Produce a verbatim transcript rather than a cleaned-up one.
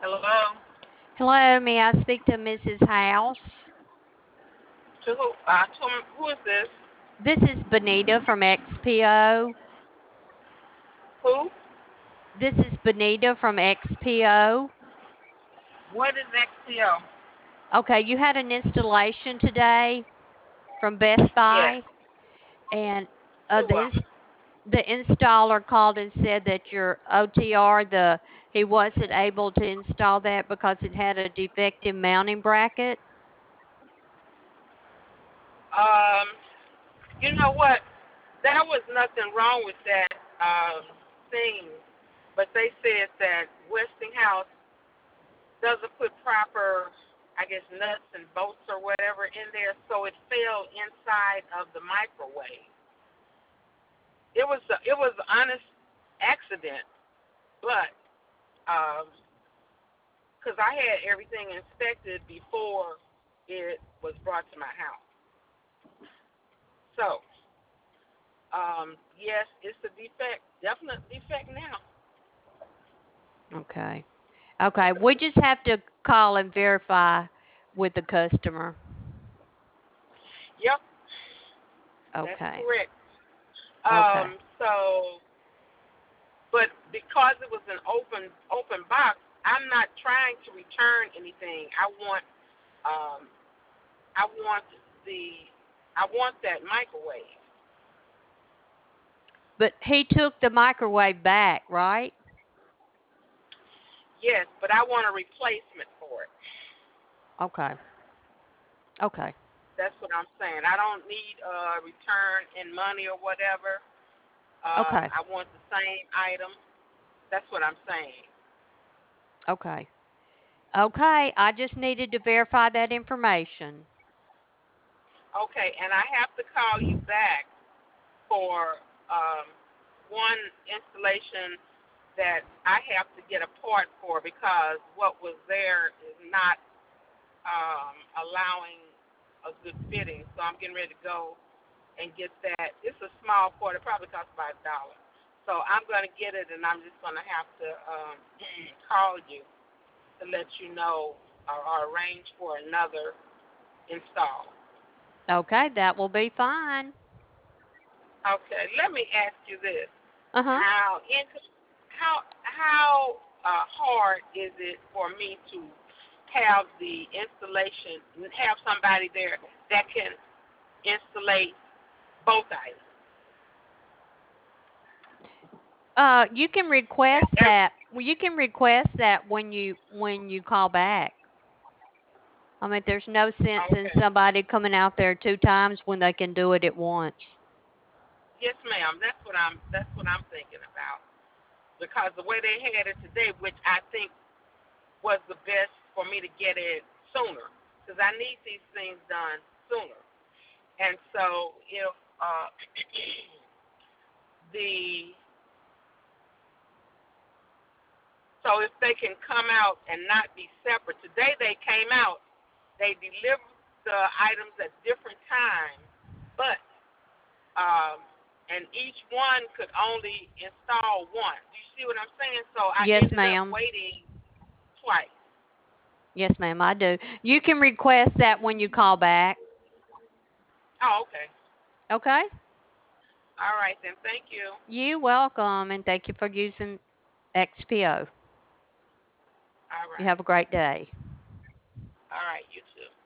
Hello. Hello, may I speak to Missus House? To who? Uh, to who is this? This is Benita from X P O. Who? This is Benita from X P O. What is X P O? Okay, you had an installation today from Best Yes. Buy, and uh, To the um. ins- the installer called and said that your O T R, the he wasn't able to install that because it had a defective mounting bracket. Um. You know what? There was nothing wrong with that um thing, but they said that Westinghouse doesn't put proper, I guess, nuts and bolts or whatever in there, so it fell inside of the microwave. It was a, it was an honest accident, but um because I had everything inspected before it was brought to my house. So, um, yes, it's a defect, definite defect now. Okay. Okay, we just have to call and verify with the customer. Yep, that's Okay. correct. Okay. Um, so, but because it was an open open box, I'm not trying to return anything. I want, um, I want the, I want that microwave. But he took the microwave back, right? Yes, but I want a replacement for it. Okay. Okay. That's what I'm saying. I don't need a return in money or whatever. Um, Okay. I want the same item. That's what I'm saying. Okay. Okay. I just needed to verify that information. Okay, and I have to call you back for um, one installation that I have to get a part for because what was there is not um, allowing a good fitting. So I'm getting ready to go and get that. It's a small part. It probably costs about a dollar. So I'm going to get it, and I'm just going to have to um, call you to let you know or, or arrange for another install. Okay. That will be fine. Okay, let me ask you this: Uh huh. How in, how how uh, hard is it for me to have the installation, have somebody there that can installate both items? Uh, you can request Every, that. Well, you can request that when you when you call back. I mean, there's no sense in okay, somebody coming out there two times when they can do it at once. yes, ma'am. That's what I'm. That's what I'm thinking about because the way they had it today, which I think was the best for me to get it sooner, because I need these things done sooner. And so if uh, the so if they can come out and not be separate. Today they came out, they delivered the items at different times, but um, and each one could only install one. Do you see what I'm saying? So I Yes, ended up ma'am. waiting twice. Yes, ma'am. I do. You can request that when you call back. Oh, okay. Okay. All right then. Thank you. You welcome, and thank you for using X P O. All You right. have a great day. All right. You too.